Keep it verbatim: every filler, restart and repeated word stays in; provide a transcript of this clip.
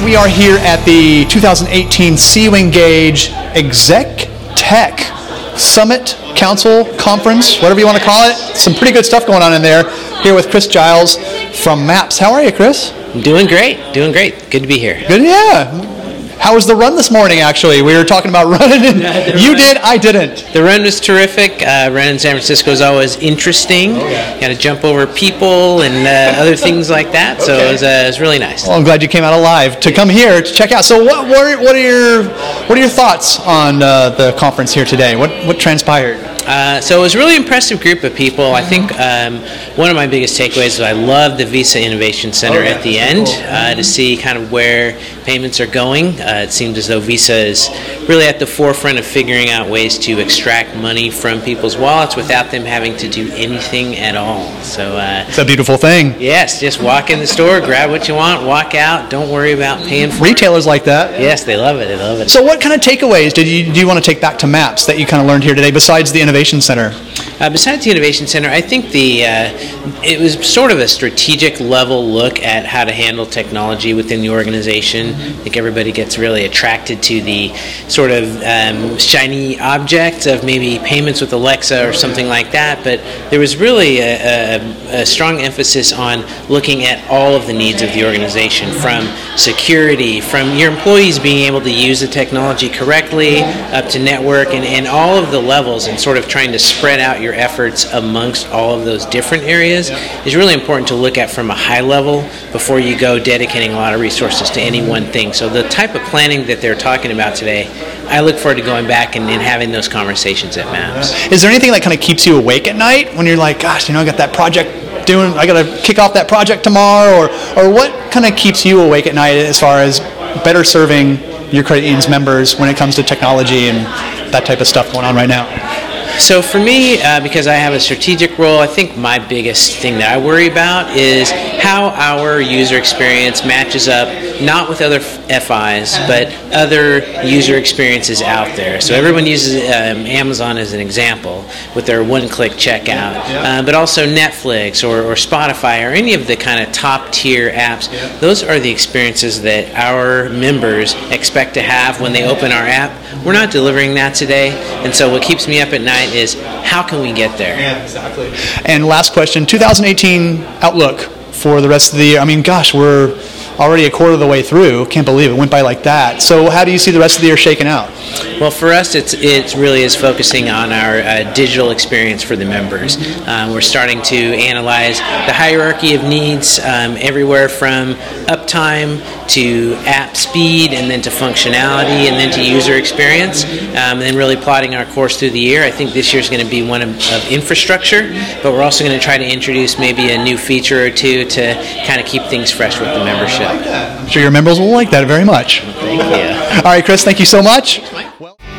we are here at the two thousand eighteen C U Engage Exec Tech Summit, Council, Conference, whatever you want to call it. Some pretty good stuff going on in there. Here with Chris Giles from MAPS. How are you, Chris? Doing great, doing great. Good to be here. Good, yeah. How was the run this morning, actually? We were talking about running, and Yeah, you run. did, I didn't. The run was terrific. Uh, running in San Francisco is always interesting. Oh, yeah. Got to jump over people and uh, other things like that. So Okay. it was, uh, it was really nice. Well, I'm glad you came out alive to come here to check out. So, what what are, what are your what are your thoughts on uh, the conference here today? What what transpired? Uh, so it was a really impressive group of people. I think um, one of my biggest takeaways is I love the Visa Innovation Center Oh, yeah, at the that's end cool. uh, to see kind of where payments are going. Uh, it seems as though Visa is really at the forefront of figuring out ways to extract money from people's wallets without them having to do anything at all. So uh, It's a beautiful thing. yes, just walk in the store, grab what you want, walk out. Don't worry about paying for it. Retailers like that. Yes, they love it. They love it. So, what kind of takeaways did you do you want to take back to MAPS that you kind of learned here today, besides the Innovation Center? Uh, besides the Innovation Center, I think the uh, it was sort of a strategic level look at how to handle technology within the organization. I think everybody gets really attracted to the sort of um, shiny object of maybe payments with Alexa or something like that, but there was really a, a, a strong emphasis on looking at all of the needs of the organization, from security, from your employees being able to use the technology correctly, up to network, and, and all of the levels, and sort of trying to spread out your efforts amongst all of those different areas is really important to look at from a high level before you go dedicating a lot of resources to any one thing. So the type of planning that they're talking about today, I look forward to going back and, and having those conversations at MAPS. Is there anything that kind of keeps you awake at night when you're like, gosh, you know, I got that project doing, I got to kick off that project tomorrow, or or what kind of keeps you awake at night as far as better serving your credit union's members when it comes to technology and that type of stuff going on right now? So for me, uh, because I have a strategic role, I think my biggest thing that I worry about is how our user experience matches up not with other F Is, but other user experiences out there. So everyone uses um, Amazon as an example with their one-click checkout, uh, but also Netflix or, or Spotify or any of the kind of top-tier apps. Those are the experiences that our members expect to have when they open our app. We're not delivering that today, and so what keeps me up at night is how can we get there? Yeah, exactly. And last question, two thousand eighteen outlook for the rest of the year. I mean, gosh, we're already a quarter of the way through. Can't believe it went by like that. So how do you see the rest of the year shaking out? Well, for us, it's it really is focusing on our uh, digital experience for the members. Um, we're starting to analyze the hierarchy of needs, um, everywhere from uptime to app speed, and then to functionality, and then to user experience, um, and then really plotting our course through the year. I think this year is going to be one of, of infrastructure, but we're also going to try to introduce maybe a new feature or two to kind of keep things fresh with the membership. I'm sure your members will like that very much. Thank you. All right, Chris, thank you so much. Well